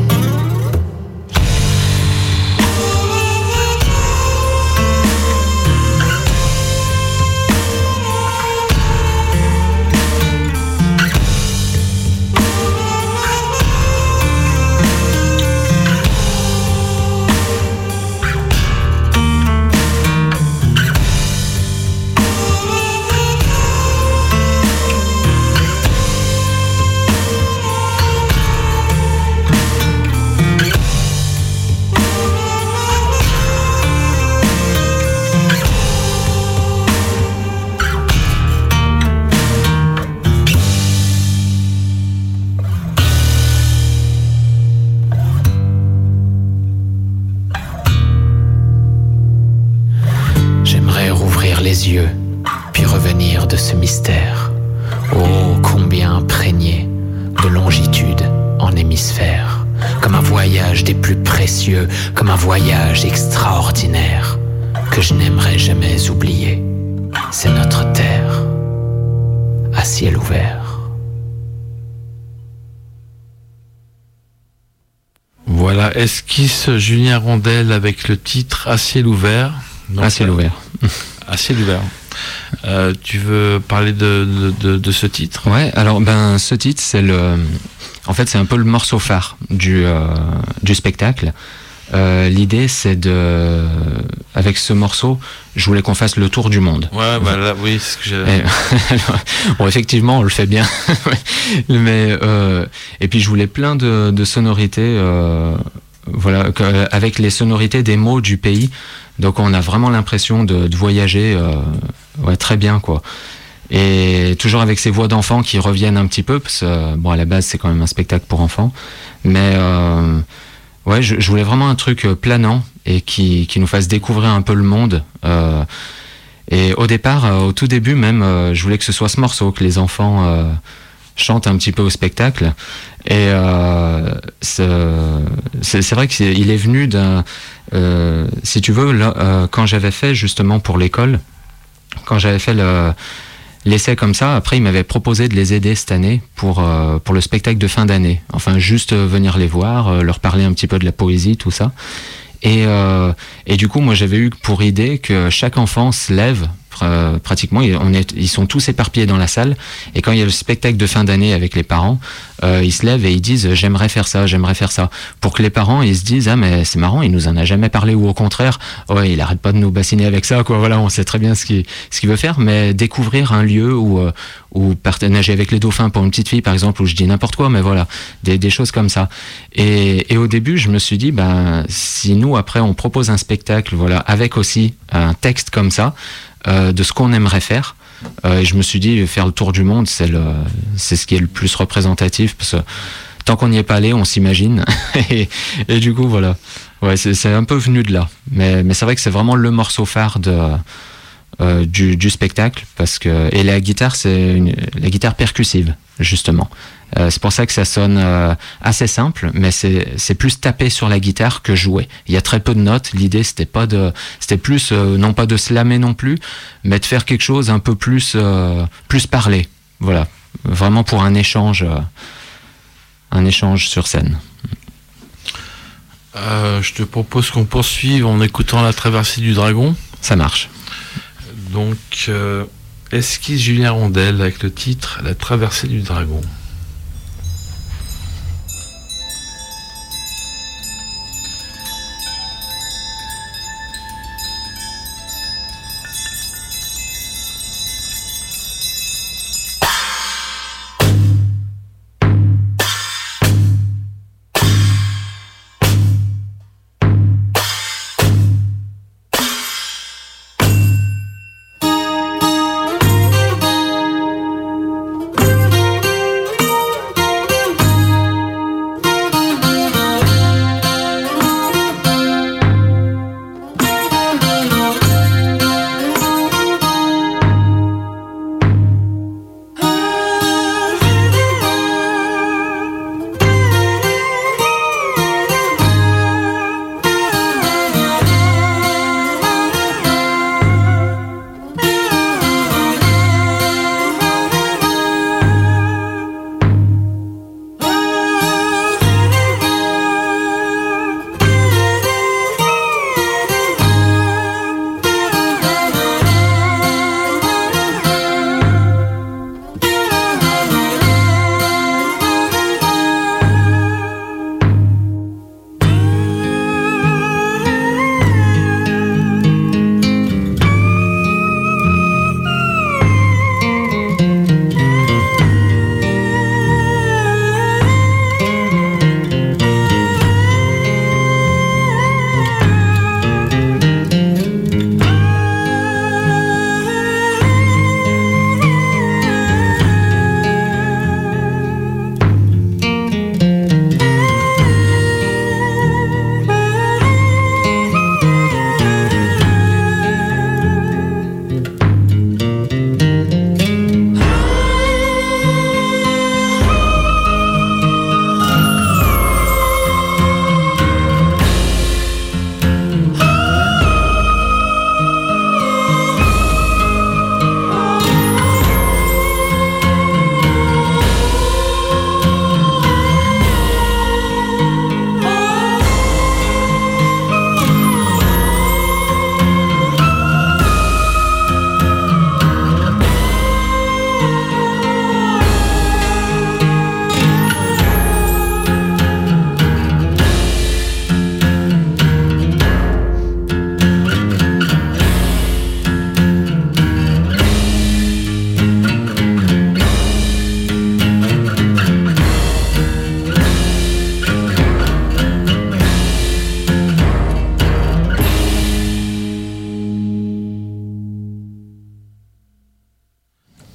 Les yeux, puis revenir de ce mystère. Oh, combien imprégné de longitude en hémisphère. Comme un voyage des plus précieux, comme un voyage extraordinaire que je n'aimerais jamais oublier. C'est notre terre, à ciel ouvert. Voilà, esquisse Julien Rondel avec le titre À ciel ouvert. Donc, à ciel ouvert. À ciel ouvert. Tu veux parler de ce titre ? Ouais, alors ce titre, c'est en fait, c'est un peu le morceau phare du spectacle. L'idée, c'est avec ce morceau, je voulais qu'on fasse le tour du monde. Ouais, bah là, oui, c'est ce que j'ai. Bon, effectivement, on le fait bien, mais et puis je voulais plein de sonorités, voilà, avec les sonorités des mots du pays. Donc, on a vraiment l'impression de voyager, ouais, très bien, quoi. Et toujours avec ces voix d'enfants qui reviennent un petit peu, parce que, bon, à la base, c'est quand même un spectacle pour enfants, mais ouais, je voulais vraiment un truc planant et qui nous fasse découvrir un peu le monde. Et au départ, au tout début même, je voulais que ce soit ce morceau, que les enfants chantent un petit peu au spectacle. Et c'est vrai qu'il est venu d'un... si tu veux, là, quand j'avais fait justement pour l'école, quand j'avais fait l'essai comme ça, après il m'avait proposé de les aider cette année pour le spectacle de fin d'année. Enfin, juste venir les voir, leur parler un petit peu de la poésie, tout ça. Et du coup, moi j'avais eu pour idée que chaque enfant se lève, pratiquement, ils sont tous éparpillés dans la salle, et quand il y a le spectacle de fin d'année avec les parents, ils se lèvent et ils disent j'aimerais faire ça, pour que les parents ils se disent ah mais c'est marrant, il nous en a jamais parlé, ou au contraire ouais, il arrête pas de nous bassiner avec ça, quoi. Voilà, on sait très bien ce qu'il veut faire, mais découvrir un lieu où nager avec les dauphins pour une petite fille par exemple, où je dis n'importe quoi, mais voilà, des choses comme ça. Et au début je me suis dit si nous après on propose un spectacle, voilà, avec aussi un texte comme ça, de ce qu'on aimerait faire, et je me suis dit faire le tour du monde, c'est ce qui est le plus représentatif, parce que tant qu'on n'y est pas allé on s'imagine et du coup voilà, ouais, c'est un peu venu de là, mais c'est vrai que c'est vraiment le morceau phare du spectacle, parce que, et la guitare, c'est la guitare percussive justement. C'est pour ça que ça sonne assez simple, mais c'est plus taper sur la guitare que jouer. Il y a très peu de notes. L'idée c'était plus non pas de slammer non plus, mais de faire quelque chose un peu plus parlé. Voilà, vraiment pour un échange sur scène. Je te propose qu'on poursuive en écoutant La Traversée du Dragon. Ça marche. Donc, esquisse Julien Rondel avec le titre La Traversée du Dragon.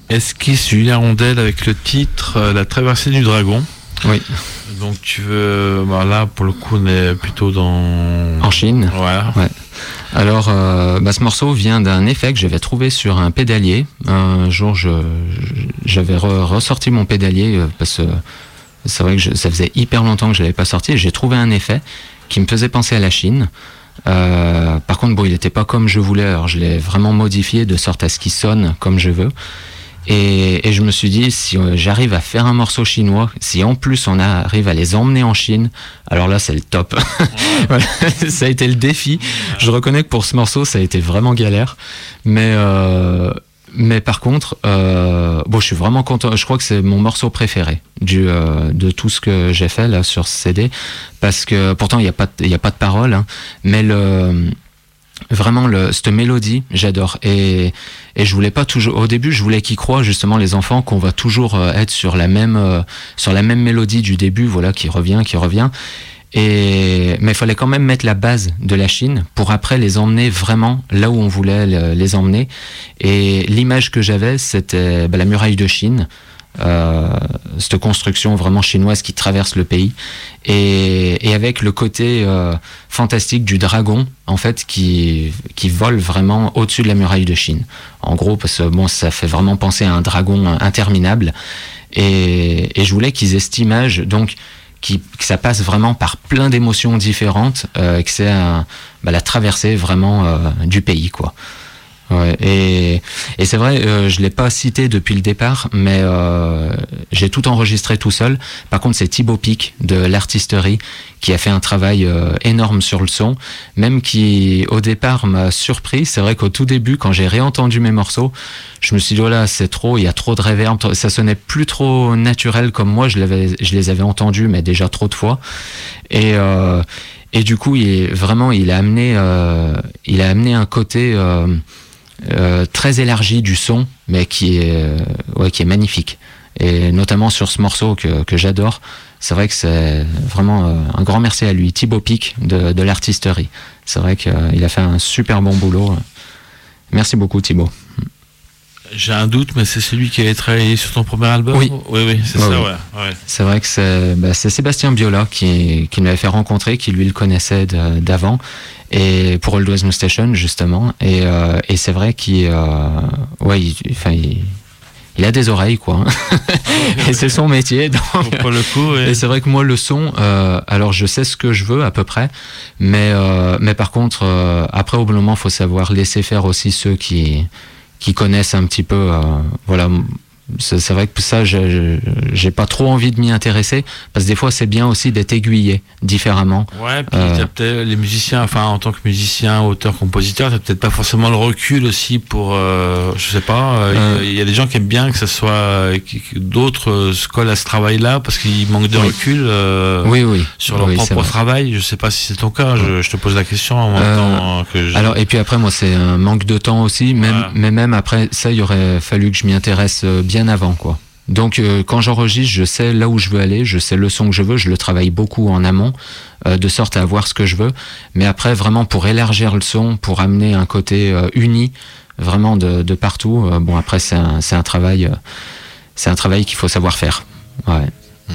esquisse Julien Rondel avec le titre La traversée du dragon. Oui. Donc tu veux, là pour le coup on est plutôt en Chine. Voilà. Ouais. Alors ce morceau vient d'un effet que j'avais trouvé sur un pédalier. Un jour j'avais ressorti mon pédalier parce que c'est vrai que ça faisait hyper longtemps que je l'avais pas sorti, et j'ai trouvé un effet qui me faisait penser à la Chine. Par contre, il n'était pas comme je voulais, alors je l'ai vraiment modifié de sorte à ce qu'il sonne comme je veux. Et je me suis dit, si j'arrive à faire un morceau chinois, si en plus on arrive à les emmener en Chine, alors là c'est le top. Voilà, ça a été le défi. Je reconnais que pour ce morceau ça a été vraiment galère, mais par contre, je suis vraiment content. Je crois que c'est mon morceau préféré de tout ce que j'ai fait là sur ce CD, parce que pourtant il y a pas de paroles, hein, mais vraiment cette mélodie, j'adore. Et je voulais pas toujours. Au début, je voulais qu'ils croient justement les enfants qu'on va toujours être sur la même mélodie du début, voilà, qui revient. Mais il fallait quand même mettre la base de la Chine pour après les emmener vraiment là où on voulait les emmener. Et l'image que j'avais, c'était la muraille de Chine, cette construction vraiment chinoise qui traverse le pays, et avec le côté fantastique du dragon en fait qui vole vraiment au-dessus de la muraille de Chine. En gros, parce que ça fait vraiment penser à un dragon interminable, et je voulais qu'ils aient cette image, donc que ça passe vraiment par plein d'émotions différentes, que c'est la traversée vraiment du pays, quoi. Ouais, et c'est vrai, je l'ai pas cité depuis le départ, mais j'ai tout enregistré tout seul. Par contre, c'est Thibaut Pic de l'Artisterie qui a fait un travail énorme sur le son, même qui au départ m'a surpris. C'est vrai qu'au tout début, quand j'ai réentendu mes morceaux, je me suis dit, oh là, c'est trop, il y a trop de reverb, ça sonnait plus trop naturel comme moi je les avais entendus, mais déjà trop de fois. Et du coup, il a amené un côté très élargi du son, mais qui est magnifique. Et notamment sur ce morceau que j'adore, c'est vrai que c'est vraiment un grand merci à lui, Thibaut Pic de l'Artisterie. C'est vrai qu'il a fait un super bon boulot. Merci beaucoup, Thibaut. J'ai un doute, mais c'est celui qui avait travaillé sur ton premier album? Oui, c'est ça, ouais. C'est vrai que c'est Sébastien Biola qui m'avait fait rencontrer, qui lui le connaissait d'avant, et pour Old West Station justement, et c'est vrai qu'il il a des oreilles, quoi. Et c'est son métier. Donc... Pour le coup, ouais. Et c'est vrai que moi, le son, alors je sais ce que je veux à peu près, mais par contre, après au bout d'un moment, faut savoir laisser faire aussi ceux qui connaissent un petit peu, voilà. C'est vrai que ça, j'ai pas trop envie de m'y intéresser, parce que des fois c'est bien aussi d'être aiguillé différemment. Ouais, puis t'as peut-être les musiciens, enfin en tant que musicien, auteur, compositeur, t'as peut-être pas forcément le recul aussi pour, je sais pas, il y a des gens qui aiment bien que ça soit, d'autres se collent à ce travail-là parce qu'ils manquent de recul sur leur propre travail. Je sais pas si c'est ton cas, je te pose la question en même temps que Alors, et puis après, moi c'est un manque de temps aussi, mais même après ça, il aurait fallu que je m'y intéresse bien avant, quoi. Donc quand j'enregistre, je sais là où je veux aller, je sais le son que je veux, je le travaille beaucoup en amont, de sorte à avoir ce que je veux, mais après vraiment pour élargir le son, pour amener un côté uni vraiment de partout, après c'est un travail qu'il faut savoir faire. Ouais.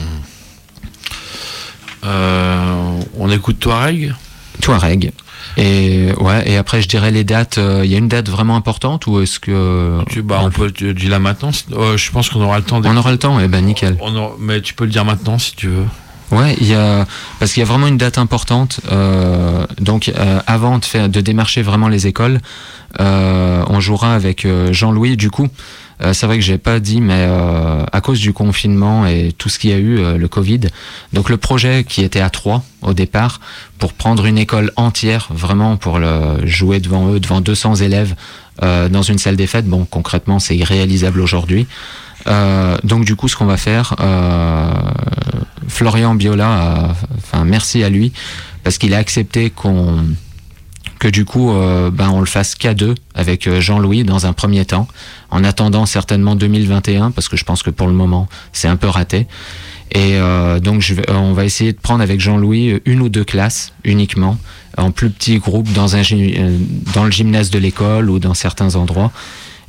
On écoute Touareg. Et après je dirais les dates. Il y a une date vraiment importante, ou est-ce que on peut le dire là maintenant. Je pense qu'on aura le temps. On aura le temps. Nickel. Mais tu peux le dire maintenant si tu veux. Ouais, parce qu'il y a vraiment une date importante. Donc avant de démarcher vraiment les écoles, on jouera avec Jean-Louis. Du coup, c'est vrai que j'ai pas dit, mais à cause du confinement et tout ce qu'il y a eu, le Covid, donc le projet qui était à 3 au départ, pour prendre une école entière, vraiment pour jouer devant 200 élèves dans une salle des fêtes, concrètement c'est irréalisable aujourd'hui. Donc du coup, ce qu'on va faire, Florian Biola, merci à lui, parce qu'il a accepté que du coup on le fasse qu'à 2 avec Jean-Louis dans un premier temps, en attendant certainement 2021, parce que je pense que pour le moment c'est un peu raté. Et donc on va essayer de prendre avec Jean-Louis 1 ou 2 classes uniquement, en plus petit groupe dans le gymnase de l'école ou dans certains endroits.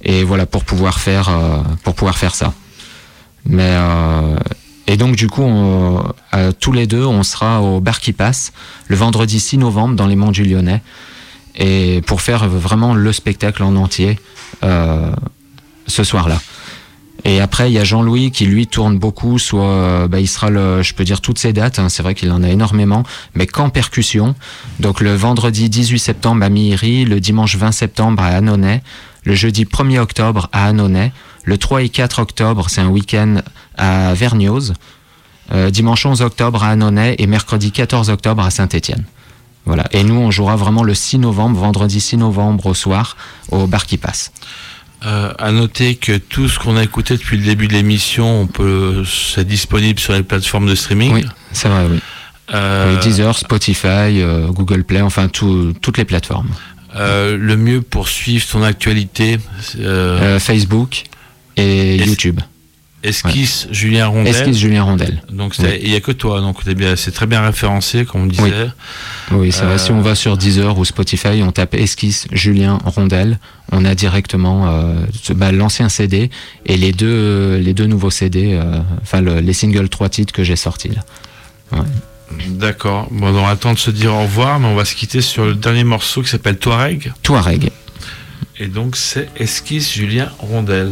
Et voilà, pour pouvoir faire ça. Mais et donc du coup, tous les deux, on sera au Bar qui passe le vendredi 6 novembre dans les Monts du Lyonnais, et pour faire vraiment le spectacle en entier ce soir-là. Et après, il y a Jean-Louis qui lui tourne beaucoup, soit il sera je peux dire toutes ses dates, hein, c'est vrai qu'il en a énormément, mais qu'en percussion. Donc le vendredi 18 septembre à Mihiri, le dimanche 20 septembre à Annonay, le jeudi 1er octobre à Annonay, le 3 et 4 octobre, c'est un week-end à Vergniauz, dimanche 11 octobre à Annonay et mercredi 14 octobre à Saint-Étienne. Voilà. Et nous, on jouera vraiment le 6 novembre, vendredi 6 novembre au soir, au Bar qui passe. À noter que tout ce qu'on a écouté depuis le début de l'émission, c'est disponible sur les plateformes de streaming. Oui, c'est vrai, oui. Oui, Deezer, Spotify, Google Play, enfin toutes les plateformes. Le mieux pour suivre ton actualité, Facebook et YouTube. Esquisse Julien Rondel. Esquisse Julien Rondel. Donc il n'y a que toi, donc c'est très bien référencé, comme on disait. Oui, c'est vrai. Si on va sur Deezer ou Spotify, on tape Esquisse Julien Rondel, on a directement l'ancien CD et les deux nouveaux CD, les singles 3 titres que j'ai sortis là. Ouais. D'accord. Bon, on attend de se dire au revoir, mais on va se quitter sur le dernier morceau qui s'appelle Touareg. Touareg. Et donc c'est Esquisse Julien Rondel.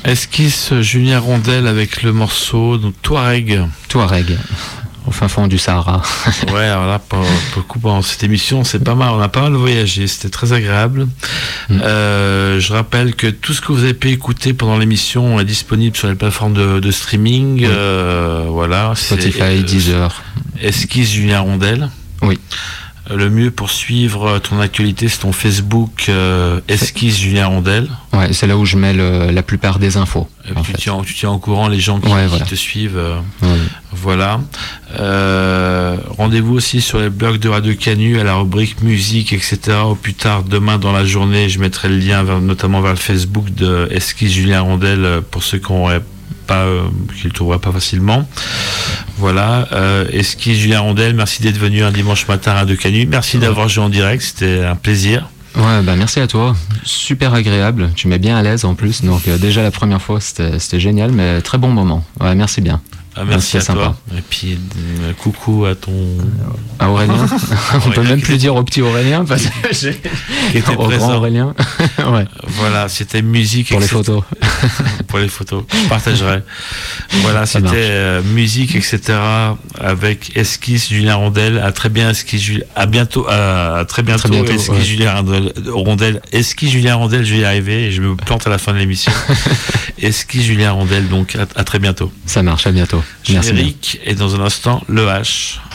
Esquisse Julien Rondel avec le morceau donc, Touareg. Touareg, au fin fond du Sahara. Ouais, alors là, pour le coup, pendant cette émission, c'est pas mal. On a pas mal voyagé, c'était très agréable. Je rappelle que tout ce que vous avez pu écouter pendant l'émission est disponible sur les plateformes de streaming. Voilà. Spotify, Deezer. Esquisse Julien Rondel. Oui. Le mieux pour suivre ton actualité, c'est ton Facebook Esquisse Julien Rondel. Ouais, c'est là où je mets la plupart des infos. Et puis tu tiens au courant les gens qui te suivent. Voilà. Rendez-vous aussi sur les blogs de Radio Canu à la rubrique musique, etc. Au plus tard, demain dans la journée, je mettrai le lien notamment vers le Facebook de Esquisse Julien Rondel pour ceux qui n'auraient pas, qui le trouveraient pas facilement. Voilà, Esquisse Julien Rondel, merci d'être venu un dimanche matin à Radio Canu. Merci d'avoir joué en direct, c'était un plaisir. Ouais, bah merci à toi. Super agréable. Tu m'es bien à l'aise en plus. Donc déjà la première fois, c'était génial, mais très bon moment. Ouais, merci bien. Merci à sympa. toi. Et puis coucou à ton à Aurélien. On peut même plus dire au petit Aurélien parce que qui était au présent. grand Aurélien. Ouais. Voilà, c'était musique Pour les photos. Pour les photos, je partagerai. Voilà, c'était musique, etc. avec Esquisse Julien Rondel. À très bien, Esquisse à bientôt, à très bientôt. Esquisse Julien Rondel. Esquisse Julien Rondel, je vais y arriver et je me plante à la fin de l'émission. Esquisse Julien Rondel, donc à très bientôt. Ça marche, à bientôt. Générique et dans un instant le H.